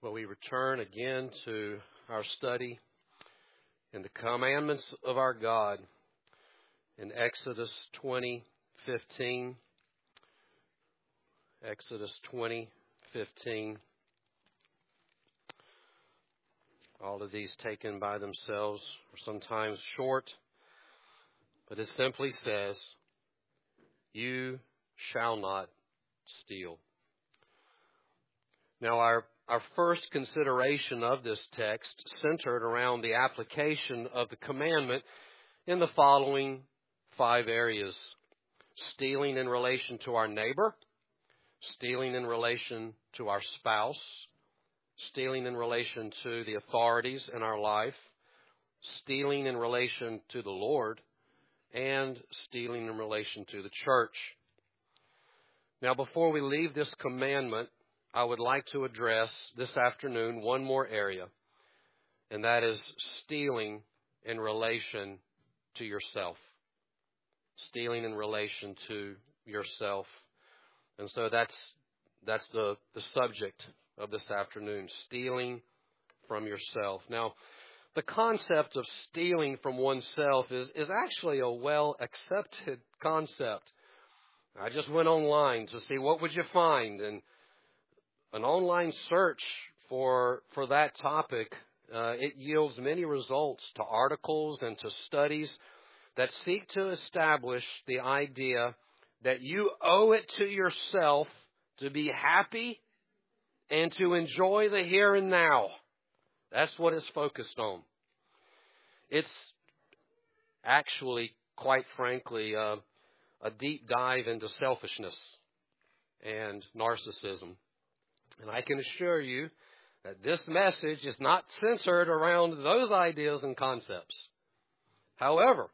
Well, we return again to our study in the commandments of our God in Exodus 20:15. Exodus 20:15. All of these taken by themselves are sometimes short, but it simply says, "You shall not steal." Now, our first consideration of this text centered around the application of the commandment in the following 5 areas: stealing in relation to our neighbor, stealing in relation to our spouse, stealing in relation to the authorities in our life, stealing in relation to the Lord, and stealing in relation to the church. Now, before we leave this commandment, I would like to address this afternoon one more area, and that is stealing in relation to yourself. Stealing in relation to yourself. And so that's the subject of this afternoon, stealing from yourself. Now, the concept of stealing from oneself is actually a well-accepted concept. I just went online to see what would you find, and an online search for that topic, it yields many results to articles and to studies that seek to establish the idea that you owe it to yourself to be happy and to enjoy the here and now. That's what it's focused on. It's actually, quite frankly, a deep dive into selfishness and narcissism. And I can assure you that this message is not centered around those ideas and concepts. However,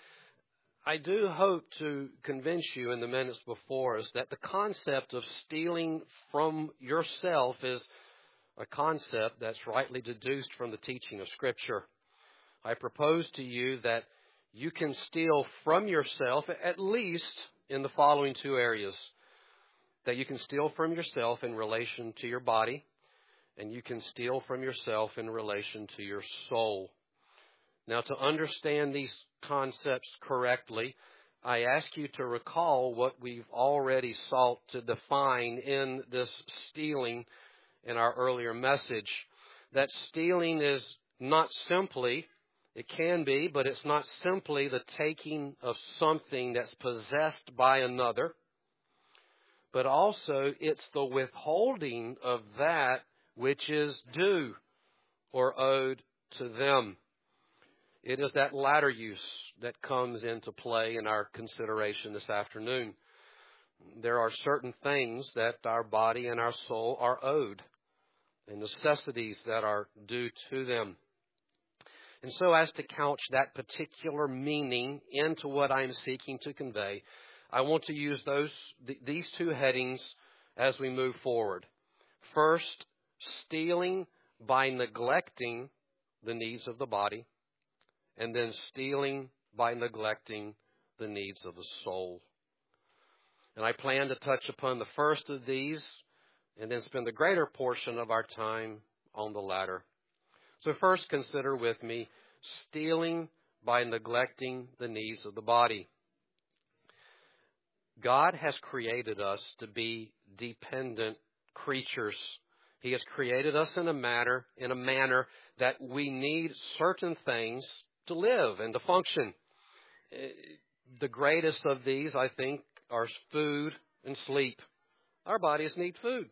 I do hope to convince you in the minutes before us that the concept of stealing from yourself is a concept that's rightly deduced from the teaching of Scripture. I propose to you that you can steal from yourself at least in the following 2 areas. That you can steal from yourself in relation to your body, and you can steal from yourself in relation to your soul. Now, to understand these concepts correctly, I ask you to recall what we've already sought to define in this stealing in our earlier message. That stealing is not simply, it can be, but it's not simply the taking of something that's possessed by another, but also it's the withholding of that which is due or owed to them. It is that latter use that comes into play in our consideration this afternoon. There are certain things that our body and our soul are owed, and necessities that are due to them. And so as to couch that particular meaning into what I'm seeking to convey, I want to use these 2 headings as we move forward. First, stealing by neglecting the needs of the body, and then stealing by neglecting the needs of the soul. And I plan to touch upon the first of these and then spend the greater portion of our time on the latter. So first, consider with me stealing by neglecting the needs of the body. God has created us to be dependent creatures. He has created us in a manner that we need certain things to live and to function. The greatest of these, I think, are food and sleep. Our bodies need food.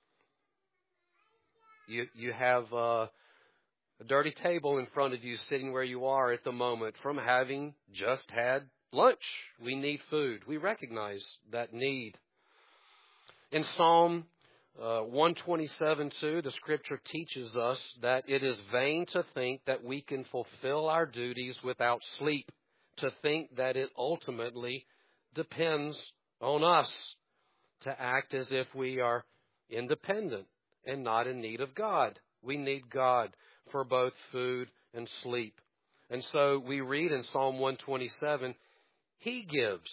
You have a dirty table in front of you sitting where you are at the moment from having just had lunch. We need food. We recognize that need. In Psalm 127:2, the Scripture teaches us that it is vain to think that we can fulfill our duties without sleep, to think that it ultimately depends on us, to act as if we are independent and not in need of God. We need God for both food and sleep. And so we read in Psalm 127, He gives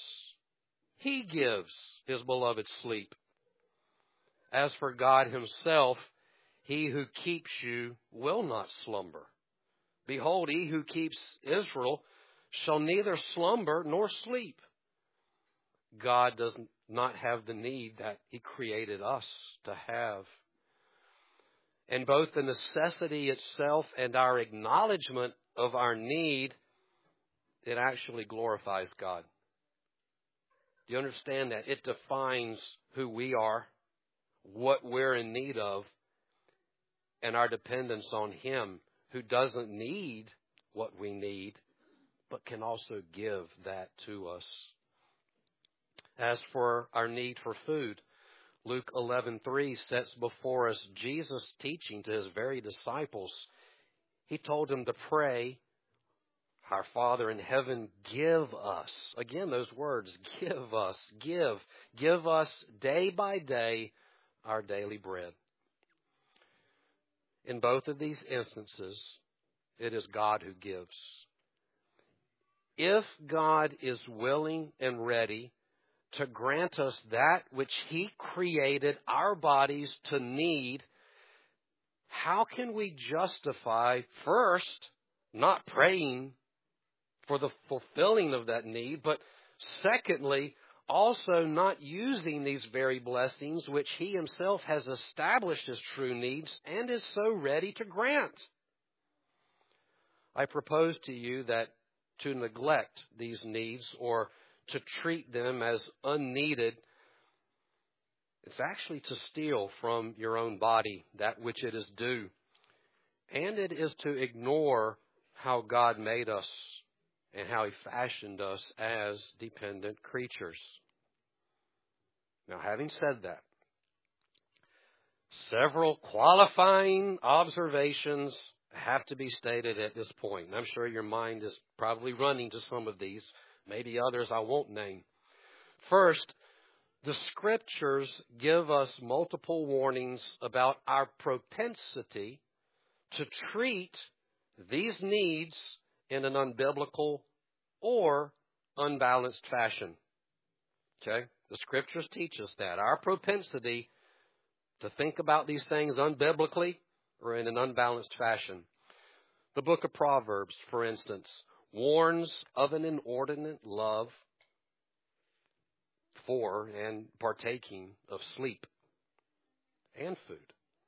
His beloved sleep. As for God Himself, He who keeps you will not slumber. Behold, he who keeps Israel shall neither slumber nor sleep. God does not have the need that he created us to have. And both the necessity itself and our acknowledgement of our need, it actually glorifies God. Do you understand that? It defines who we are, what we're in need of, and our dependence on him, who doesn't need what we need, but can also give that to us. As for our need for food, Luke 11:3 sets before us Jesus' teaching to his very disciples. He told them to pray, "Our Father in heaven, give us." Again, those words, give us, give. Give us day by day our daily bread. In both of these instances, it is God who gives. If God is willing and ready to grant us that which he created our bodies to need, how can we justify, first, not praying for the fulfilling of that need, but secondly, also not using these very blessings which he himself has established as true needs and is so ready to grant? I propose to you that to neglect these needs or to treat them as unneeded, it's actually to steal from your own body that which it is due. And it is to ignore how God made us and how he fashioned us as dependent creatures. Now, having said that, several qualifying observations have to be stated at this point. And I'm sure your mind is probably running to some of these, maybe others I won't name. First, the Scriptures give us multiple warnings about our propensity to treat these needs in an unbiblical or unbalanced fashion. Okay? The Scriptures teach us that. Our propensity to think about these things unbiblically or in an unbalanced fashion. The book of Proverbs, for instance, warns of an inordinate love for and partaking of sleep and food.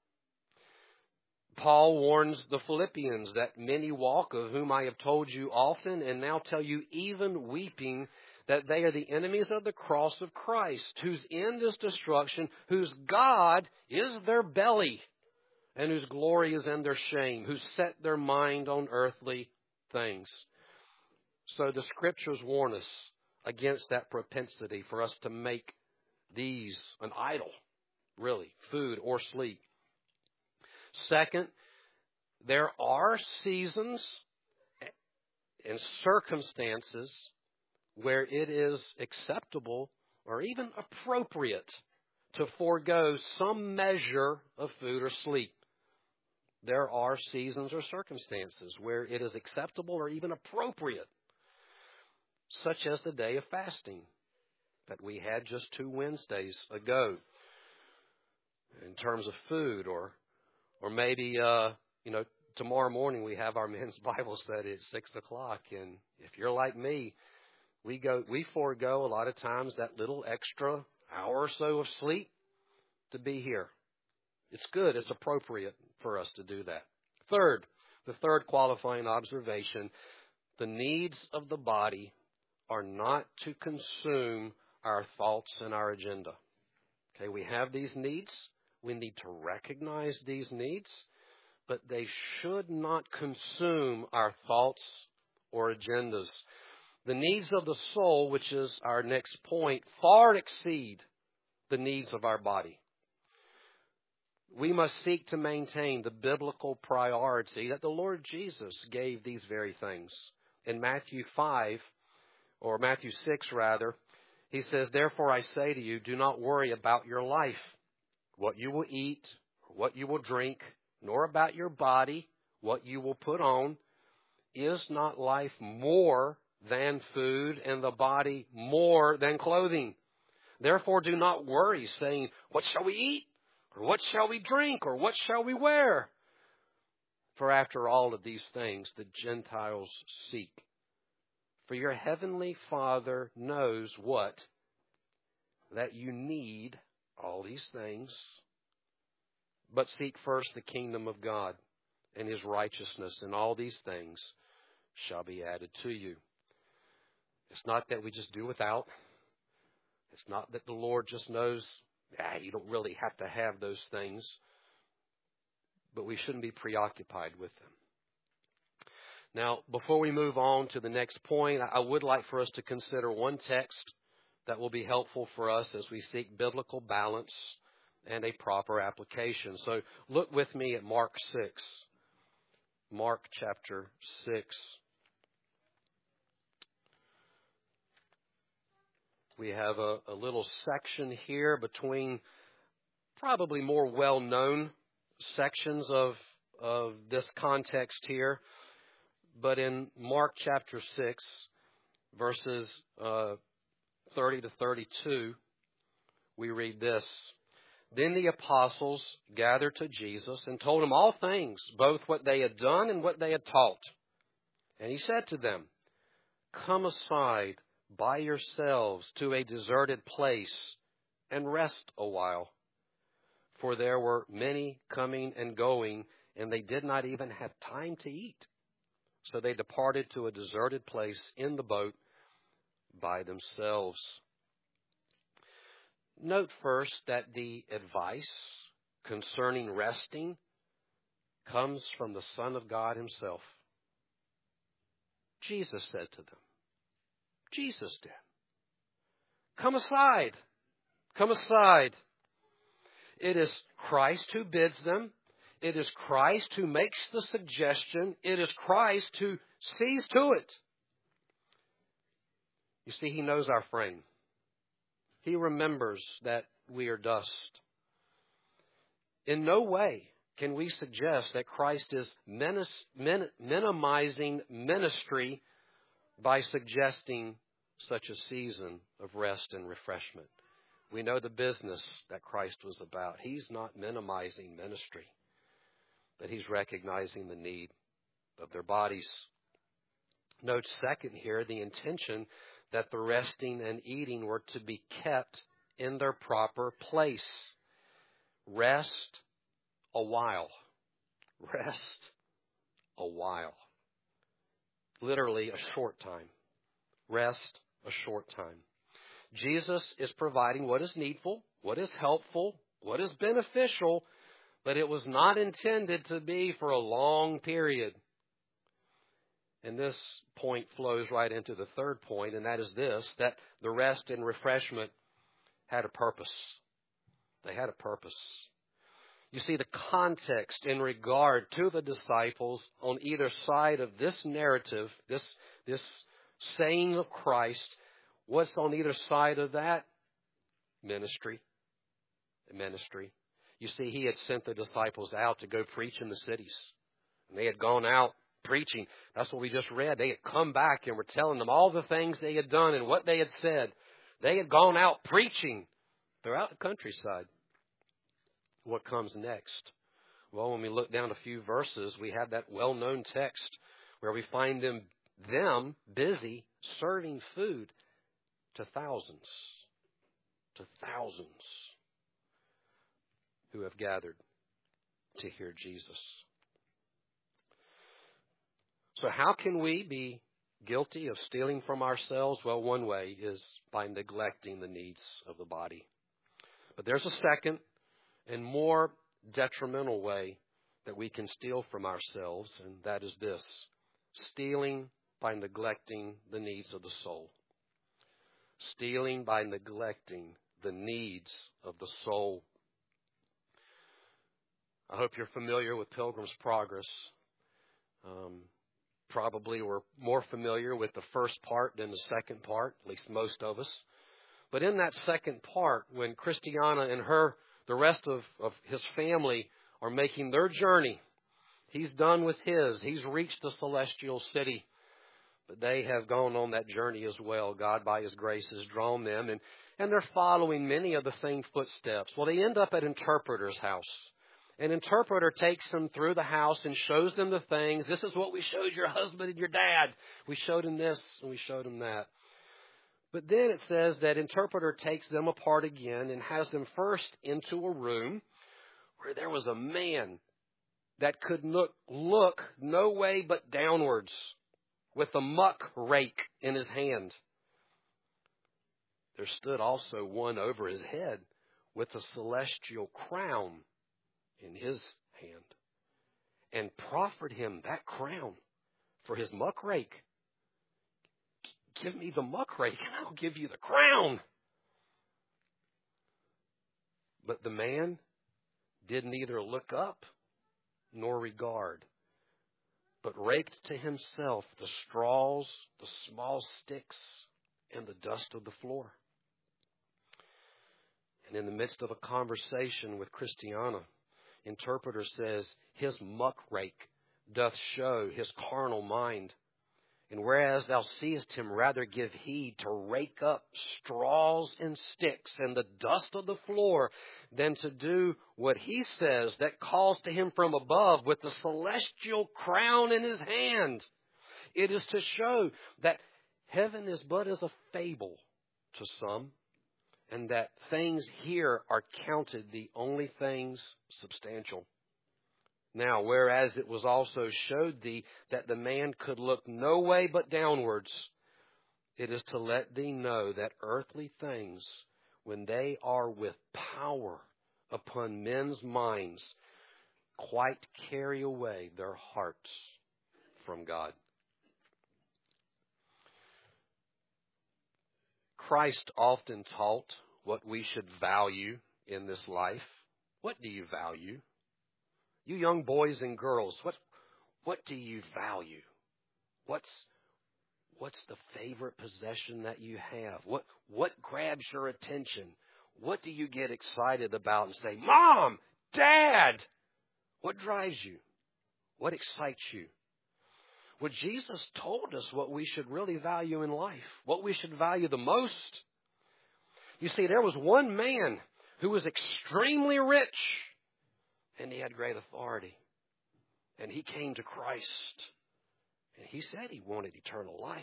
Paul warns the Philippians that many walk, of whom I have told you often and now tell you even weeping, that they are the enemies of the cross of Christ, whose end is destruction, whose God is their belly, and whose glory is in their shame, who set their mind on earthly things. So the Scriptures warn us against that propensity for us to make these an idol, really, food or sleep. Second, there are seasons and circumstances where it is acceptable or even appropriate to forego some measure of food or sleep. There are seasons or circumstances where it is acceptable or even appropriate, such as the day of fasting that we had just 2 Wednesdays ago in terms of food, or maybe, tomorrow morning we have our men's Bible study at 6 o'clock. And if you're like me, we forego a lot of times that little extra hour or so of sleep to be here. It's good. It's appropriate for us to do that. Third, the third qualifying observation, the needs of the body are not to consume our thoughts and our agenda. Okay, we have these needs. We need to recognize these needs, but they should not consume our thoughts or agendas. The needs of the soul, which is our next point, far exceed the needs of our body. We must seek to maintain the biblical priority that the Lord Jesus gave these very things. In Matthew 6, he says, "Therefore I say to you, do not worry about your life, what you will eat, what you will drink, nor about your body, what you will put on. Is not life more than food, and the body more than clothing? Therefore do not worry, saying, what shall we eat? Or what shall we drink? Or what shall we wear? For after all of these things the Gentiles seek. For your heavenly Father knows what? That you need all these things. But seek first the kingdom of God and His righteousness, and all these things shall be added to you. It's not that we just do without. It's not that the Lord just knows, you don't really have to have those things. But we shouldn't be preoccupied with them. Now, before we move on to the next point, I would like for us to consider one text that will be helpful for us as we seek biblical balance and a proper application. So look with me at Mark 6. Mark chapter 6. We have a little section here between probably more well-known sections of this context here. But in Mark chapter 6, verses 30 to 32, we read this. Then the apostles gathered to Jesus and told him all things, both what they had done and what they had taught. And he said to them, come aside by yourselves to a deserted place and rest a while. For there were many coming and going, and they did not even have time to eat. So they departed to a deserted place in the boat by themselves. Note first that the advice concerning resting comes from the Son of God Himself. Jesus said to them. Jesus did. Come aside. Come aside. It is Christ who bids them. It is Christ who makes the suggestion. It is Christ who sees to it. You see, He knows our frame. He remembers that we are dust. In no way can we suggest that Christ is minimizing ministry by suggesting such a season of rest and refreshment. We know the business that Christ was about. He's not minimizing ministry, but He's recognizing the need of their bodies. Note second here, the intention that the resting and eating were to be kept in their proper place. Rest a while. Rest a while. Literally a short time. Rest a short time. Jesus is providing what is needful, what is helpful, what is beneficial, but it was not intended to be for a long period. And this point flows right into the third point, and that is this, that the rest and refreshment had a purpose. They had a purpose. You see, the context in regard to the disciples on either side of this narrative, this saying of Christ, what's on either side of that? Ministry. Ministry. You see, He had sent the disciples out to go preach in the cities. And they had gone out preaching. That's what we just read. They had come back and were telling them all the things they had done and what they had said. They had gone out preaching throughout the countryside. What comes next? Well, when we look down a few verses, we have that well-known text where we find them busy serving food to thousands who have gathered to hear Jesus. So how can we be guilty of stealing from ourselves? Well, one way is by neglecting the needs of the body. But there's a second and more detrimental way that we can steal from ourselves, and that is this: stealing by neglecting the needs of the soul. Stealing by neglecting the needs of the soul. I hope you're familiar with Pilgrim's Progress. Probably we're more familiar with the first part than the second part, at least most of us. But in that second part, when Christiana and the rest of his family are making their journey, he's done with his. He's reached the celestial city. But they have gone on that journey as well. God, by His grace, has drawn them, and they're following many of the same footsteps. Well, they end up at Interpreter's house. An interpreter takes them through the house and shows them the things. This is what we showed your husband and your dad. We showed him this and we showed him that. But then it says that interpreter takes them apart again and has them first into a room where there was a man that could look no way but downwards with a muck rake in his hand. There stood also one over his head with a celestial crown in his hand, and proffered him that crown for his muck rake. Give me the muck rake and I'll give you the crown. But the man did neither look up nor regard, but raked to himself the straws, the small sticks, and the dust of the floor. And in the midst of a conversation with Christiana, interpreter says, his muck rake doth show his carnal mind. And whereas thou seest him rather give heed to rake up straws and sticks and the dust of the floor than to do what he says that calls to him from above with the celestial crown in his hand. It is to show that heaven is but as a fable to some, and that things here are counted the only things substantial. Now, whereas it was also showed thee that the man could look no way but downwards, it is to let thee know that earthly things, when they are with power upon men's minds, quite carry away their hearts from God. Christ often taught what we should value in this life. What do you value? You young boys and girls, what do you value? What's the favorite possession that you have? What grabs your attention? What do you get excited about and say, Mom, Dad? What drives you? What excites you? Well, Jesus told us what we should really value in life, what we should value the most. You see, there was one man who was extremely rich, and he had great authority. And he came to Christ, and he said he wanted eternal life.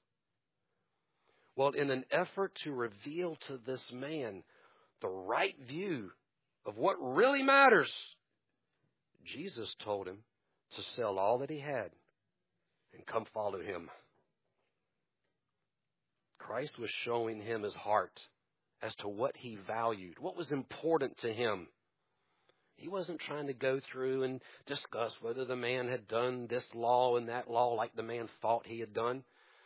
Well, in an effort to reveal to this man the right view of what really matters, Jesus told him to sell all that he had and come follow him. Christ was showing him his heart as to what he valued, what was important to him. He wasn't trying to go through and discuss whether the man had done this law and that law like the man thought he had done.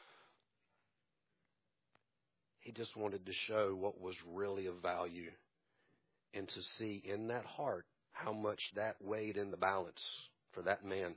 He just wanted to show what was really of value and to see in that heart how much that weighed in the balance for that man.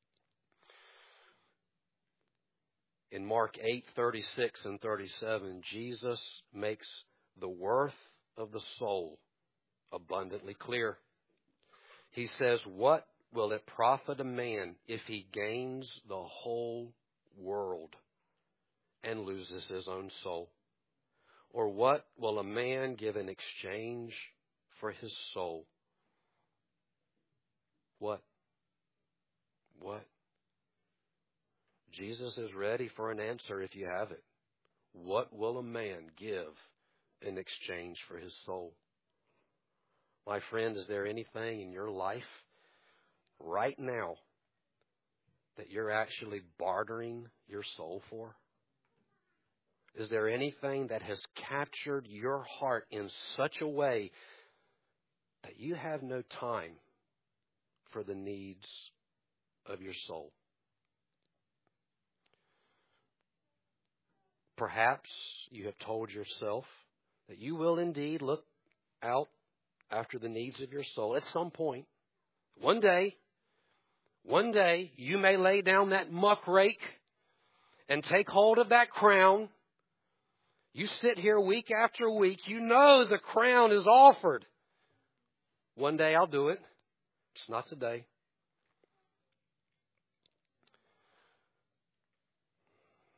In Mark 8:36 and 37, Jesus makes the worth of the soul abundantly clear. He says, what will it profit a man if he gains the whole world and loses his own soul? Or what will a man give in exchange for his soul? What? Jesus is ready for an answer if you have it. What will a man give in exchange for his soul? My friend, is there anything in your life right now that you're actually bartering your soul for? Is there anything that has captured your heart in such a way that you have no time for the needs of your soul? Perhaps you have told yourself that you will indeed look out after the needs of your soul at some point. One day, you may lay down that muck rake and take hold of that crown. You sit here week after week. You know the crown is offered. One day I'll do it. It's not today.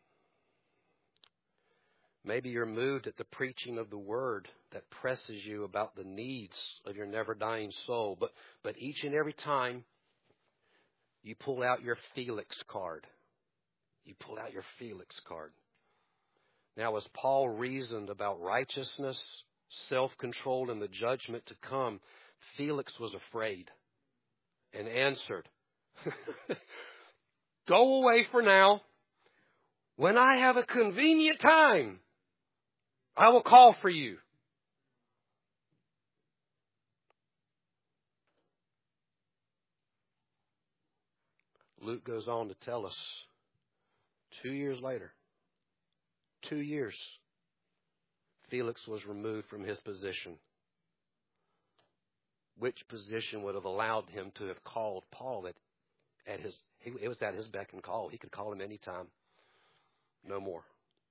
Maybe you're moved at the preaching of the word that presses you about the needs of your never-dying soul. But each and every time you pull out your Felix card. You pull out your Felix card. Now, as Paul reasoned about righteousness, self-control, and the judgment to come, Felix was afraid and answered, "Go away for now. When I have a convenient time, I will call for you." Luke goes on to tell us 2 years later, 2 years, Felix was removed from his position. Which position would have allowed him to have called Paul it was at his beck and call. He could call him anytime. No more.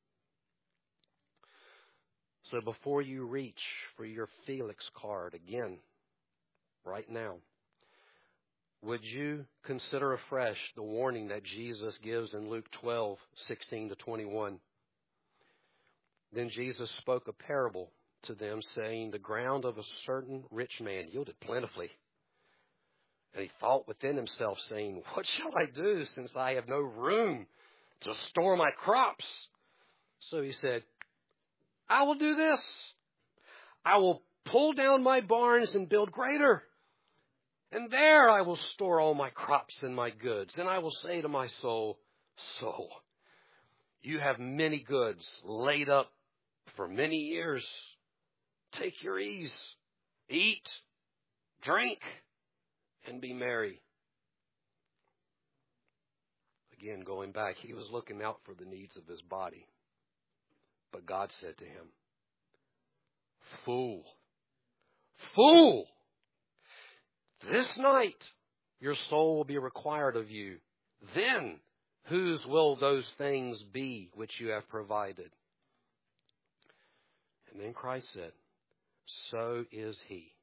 So before you reach for your Felix card again, right now, would you consider afresh the warning that Jesus gives in Luke 12:16-21? Then Jesus spoke a parable to them, saying, "The ground of a certain rich man yielded plentifully. And he thought within himself, saying, 'What shall I do, since I have no room to store my crops?' So he said, 'I will do this. I will pull down my barns and build greater. And there I will store all my crops and my goods. And I will say to my soul, Soul, you have many goods laid up for many years. Take your ease, eat, drink, and be merry.'" Again, going back, he was looking out for the needs of his body. But God said to him, "Fool, fool, this night your soul will be required of you. Then whose will those things be which you have provided?" And then Christ said, "So is he.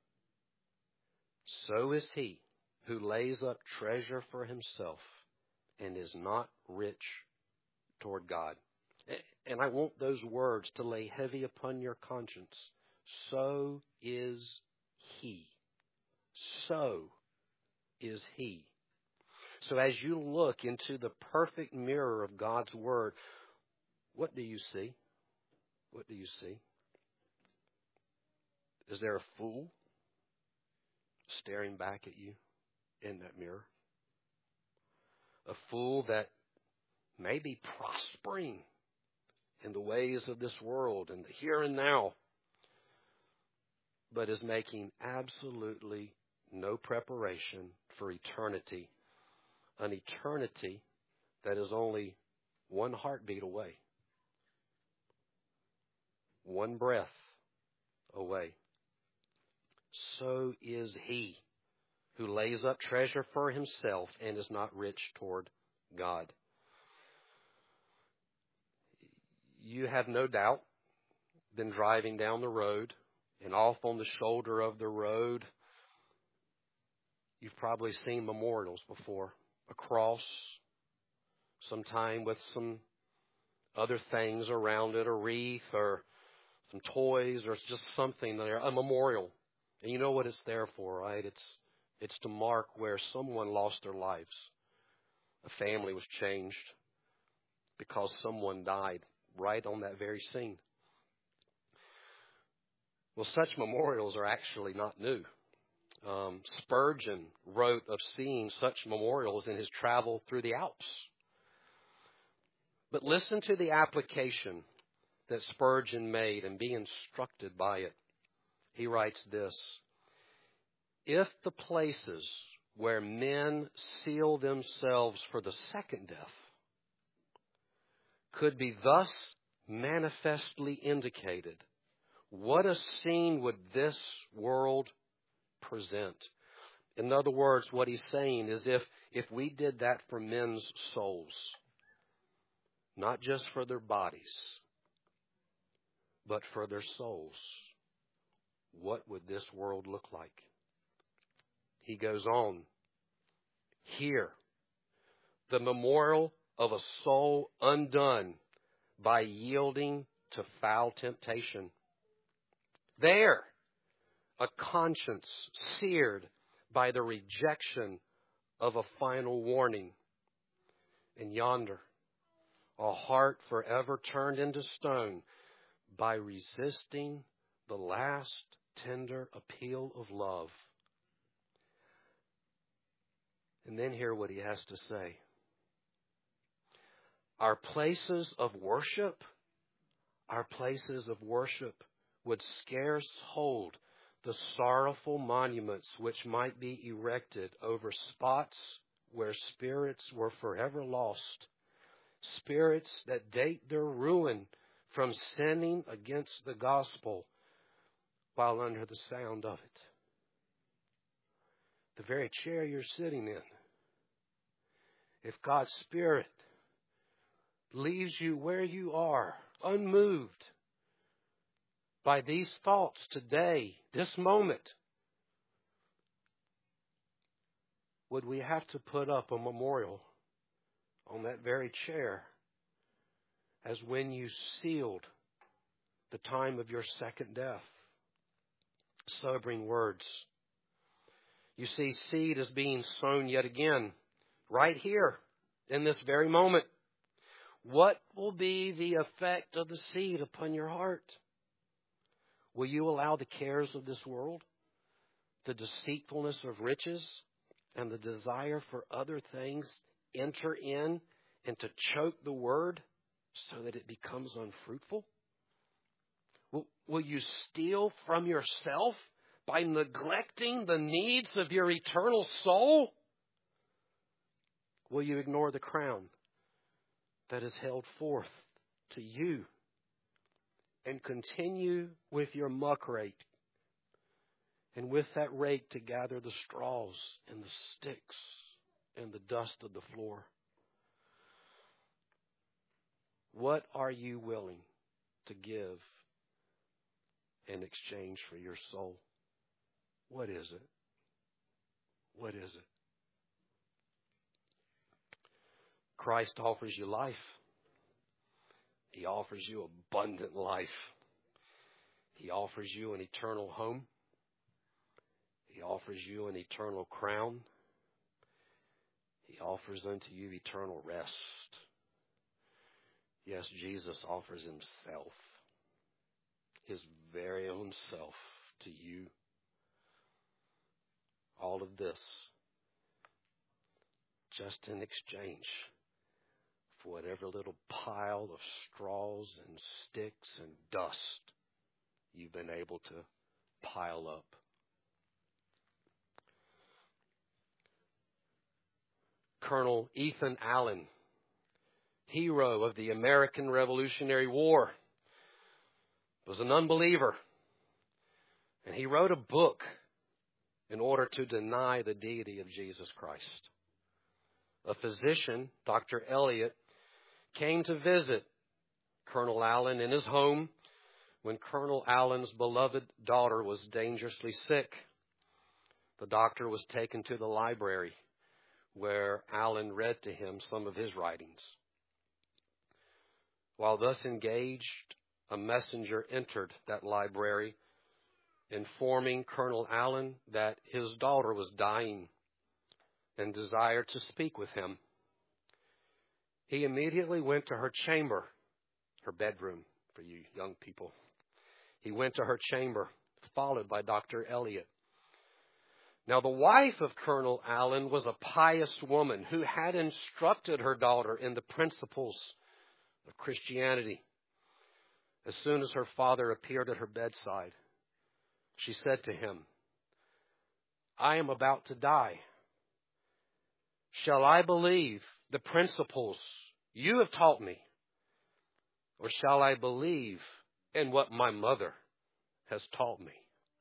So is he who lays up treasure for himself and is not rich toward God." And I want those words to lay heavy upon your conscience. So is he. So is he. So as you look into the perfect mirror of God's word, what do you see? What do you see? Is there a fool staring back at you in that mirror? A fool that may be prospering in the ways of this world and the here and now, but is making absolutely no preparation for eternity. An eternity that is only one heartbeat away. One breath away. So is he who lays up treasure for himself and is not rich toward God. You have no doubt been driving down the road, and off on the shoulder of the road, you've probably seen memorials before. A cross, sometime with some other things around it, a wreath or some toys or just something there, a memorial. And you know what it's there for, right? It's to mark where someone lost their lives. A family was changed because someone died right on that very scene. Well, such memorials are actually not new. Spurgeon wrote of seeing such memorials in his travel through the Alps. But listen to the application that Spurgeon made and be instructed by it. He writes this: "If the places where men seal themselves for the second death could be thus manifestly indicated, what a scene would this world present?" In other words, what he's saying is if we did that for men's souls, not just for their bodies, but for their souls, what would this world look like? He goes on, "Here, the memorial of a soul undone by yielding to foul temptation. There, a conscience seared by the rejection of a final warning. And yonder, a heart forever turned into stone by resisting the last tender appeal of love. And then hear what he has to say. Our places of worship would scarce hold the sorrowful monuments which might be erected over spots where spirits were forever lost, spirits that date their ruin from sinning against the gospel while under the sound of it. The very chair you're sitting in, if God's Spirit leaves you where you are, unmoved by these thoughts today, this moment, would we have to put up a memorial on that very chair as when you sealed the time of your second death? Sobering words. You see, seed is being sown yet again, right here, in this very moment. What will be the effect of the seed upon your heart? Will you allow the cares of this world, the deceitfulness of riches, and the desire for other things enter in and to choke the word so that it becomes unfruitful? Will you steal from yourself by neglecting the needs of your eternal soul? Will you ignore the crown that is held forth to you and continue with your muck rake, and with that rake to gather the straws and the sticks and the dust of the floor? What are you willing to give in exchange for your soul? What is it? What is it? Christ offers you life. He offers you abundant life. He offers you an eternal home. He offers you an eternal crown. He offers unto you eternal rest. Yes, Jesus offers himself, his very own self, to you. All of this just in exchange for whatever little pile of straws and sticks and dust you've been able to pile up. Colonel Ethan Allen, hero of the American Revolutionary War, was an unbeliever. And he wrote a book in order to deny the deity of Jesus Christ. A physician, Dr. Elliot, came to visit Colonel Allen in his home when Colonel Allen's beloved daughter was dangerously sick. The doctor was taken to the library where Allen read to him some of his writings. While thus engaged, a messenger entered that library, informing Colonel Allen that his daughter was dying and desired to speak with him. He immediately went to her chamber, her bedroom for you young people. He went to her chamber, followed by Dr. Elliot. Now, the wife of Colonel Allen was a pious woman who had instructed her daughter in the principles of Christianity. As soon as her father appeared at her bedside, she said to him, "I am about to die. Shall I believe the principles you have taught me, or shall I believe in what my mother has taught me?"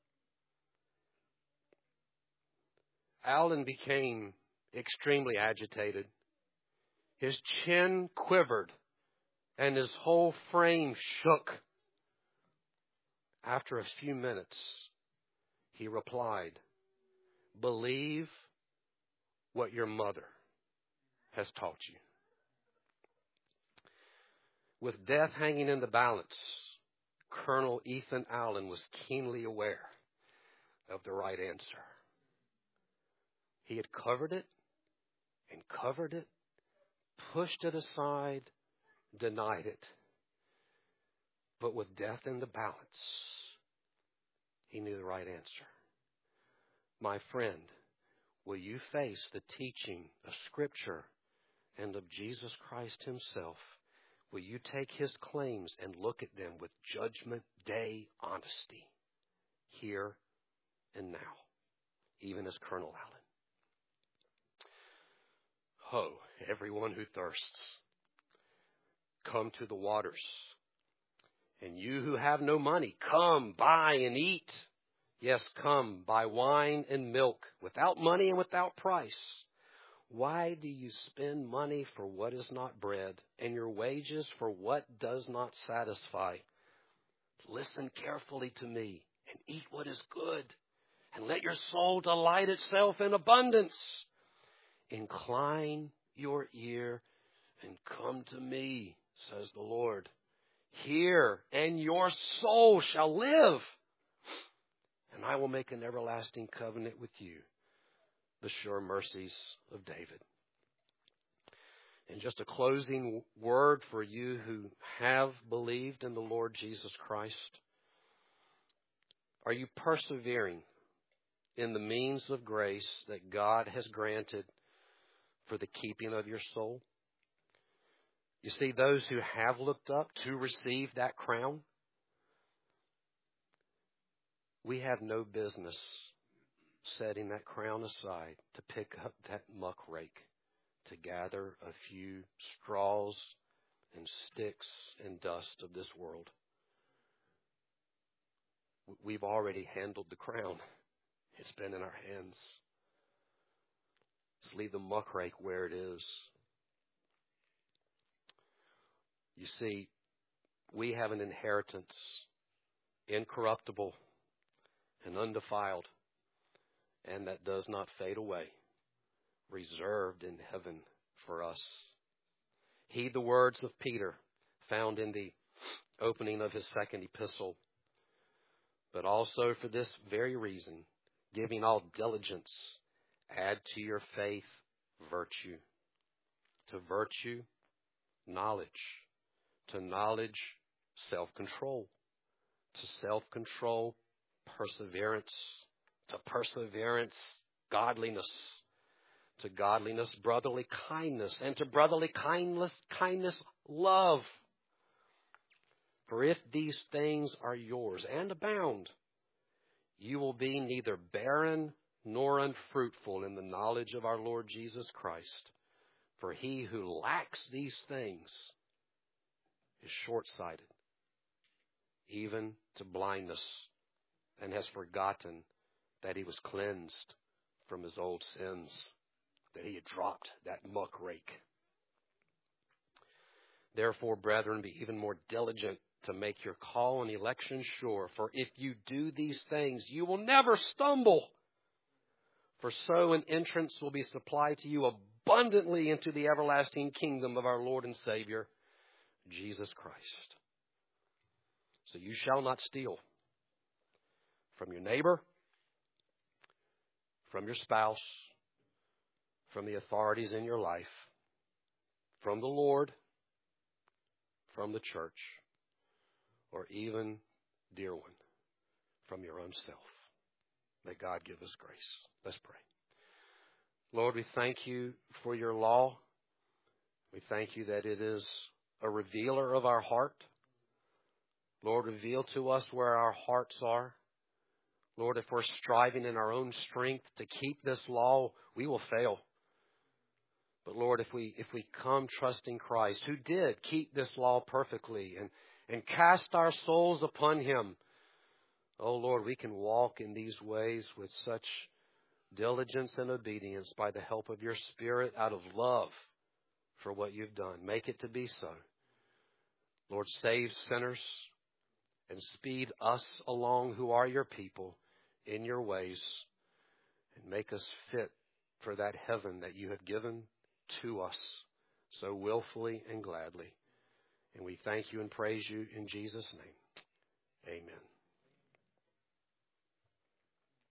Allen became extremely agitated. His chin quivered and his whole frame shook. After a few minutes, he replied, "Believe what your mother has taught you." With death hanging in the balance, Colonel Ethan Allen was keenly aware of the right answer. He had covered it and covered it, pushed it aside, denied it. But with death in the balance, he knew the right answer. My friend, will you face the teaching of Scripture and of Jesus Christ himself? Will you take his claims and look at them with judgment day honesty, here and now, even as Colonel Allen? Ho, everyone who thirsts, come to the waters. And you who have no money, come, buy and eat. Yes, come, buy wine and milk, without money and without price. Why do you spend money for what is not bread, and your wages for what does not satisfy? Listen carefully to me, and eat what is good, and let your soul delight itself in abundance. Incline your ear and come to me, says the Lord. Hear, and your soul shall live, and I will make an everlasting covenant with you, the sure mercies of David. And just a closing word for you who have believed in the Lord Jesus Christ. Are you persevering in the means of grace that God has granted for the keeping of your soul? You see, those who have looked up to receive that crown, we have no business setting that crown aside to pick up that muck rake, to gather a few straws and sticks and dust of this world. We've already handled the crown. It's been in our hands. Let's leave the muck rake where it is. You see, we have an inheritance, incorruptible and undefiled, and that does not fade away, reserved in heaven for us. Heed the words of Peter found in the opening of his second epistle. But also for this very reason, giving all diligence, add to your faith virtue. To virtue, knowledge. To knowledge, self-control. To self-control, perseverance. To perseverance, godliness. To godliness, brotherly kindness. And to brotherly kindness, love. For if these things are yours and abound, you will be neither barren nor unfruitful in the knowledge of our Lord Jesus Christ. For he who lacks these things is short-sighted, even to blindness, and has forgotten that he was cleansed from his old sins, that he had dropped that muck rake. Therefore, brethren, be even more diligent to make your call and election sure. For if you do these things, you will never stumble. For so an entrance will be supplied to you abundantly into the everlasting kingdom of our Lord and Savior, Jesus Christ. So you shall not steal from your neighbor, from your spouse, from the authorities in your life, from the Lord, from the church, or even, dear one, from your own self. May God give us grace. Let's pray. Lord, we thank you for your law. We thank you that it is a revealer of our heart. Lord, reveal to us where our hearts are. Lord, if we're striving in our own strength to keep this law, we will fail. But Lord, if we come trusting Christ, who did keep this law perfectly and cast our souls upon him, oh Lord, we can walk in these ways with such diligence and obedience by the help of your Spirit out of love for what you've done. Make it to be so. Lord, save sinners and speed us along who are your people in your ways, and make us fit for that heaven that you have given to us so willfully and gladly. And we thank you and praise you in Jesus' name. Amen.